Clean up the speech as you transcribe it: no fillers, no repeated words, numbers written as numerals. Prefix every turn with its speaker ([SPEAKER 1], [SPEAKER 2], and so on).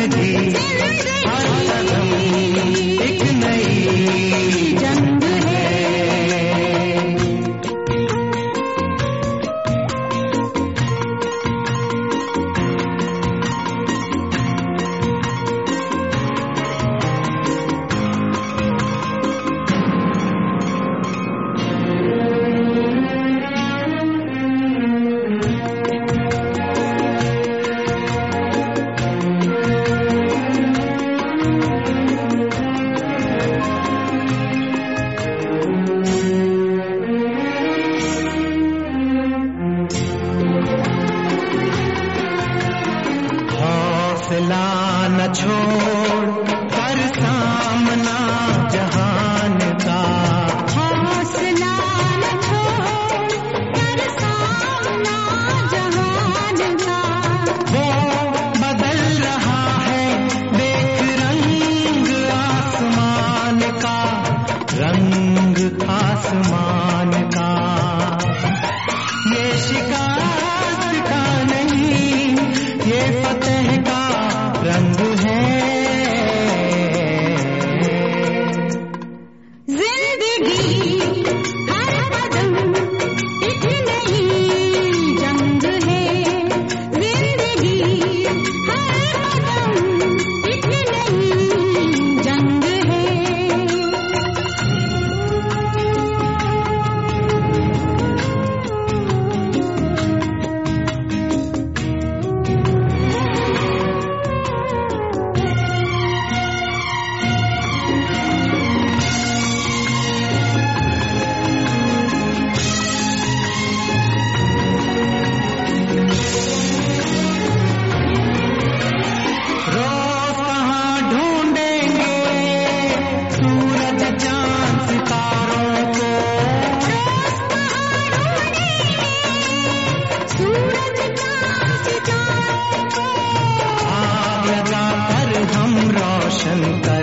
[SPEAKER 1] जिंदगी हर कदम एक नई जंग है। हौसला न छोड़ कर सामना जहान का,
[SPEAKER 2] हौसला न छोड़ कर सामना जहान का।
[SPEAKER 1] वो बदल रहा है देख रंग आसमान का, रंग आसमान का। ये शिकस्त का नहीं, ये फतेह का रंग है।
[SPEAKER 2] जिंदगी हर कदम एक नई जंग है। जिंदगी हर कदम एक नई जंग है।
[SPEAKER 1] रोज कहाँ ढूंढेंगे सूरज चांद सितारों को,
[SPEAKER 2] सूरज चांद सितारों को।
[SPEAKER 1] आग लगाकर हम रोशन कर